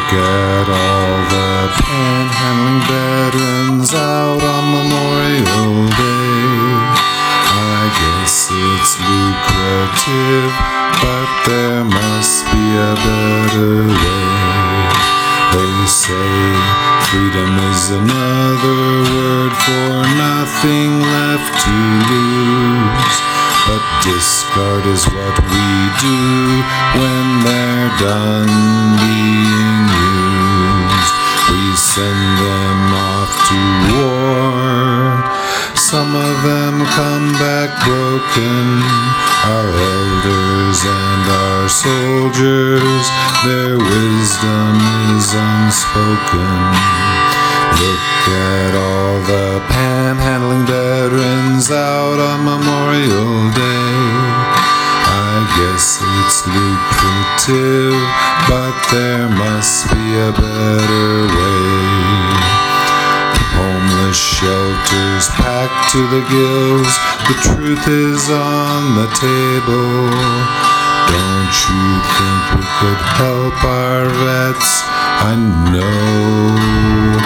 Look at all the panhandling veterans out on Memorial Day. I guess it's lucrative, but there must be a better way. They say freedom is another word for nothing left to lose, but discard is what we do when they're done being used. We send them off to war. Some of them come back broken, our elders and our soldiers, their wisdom is unspoken. Look at all the panhandling veterans out on Memorial Day. I guess it's lucrative, but there must be a better way. Homeless shelters packed to the gills, the truth is on the table. Don't you think we could help our vets? I know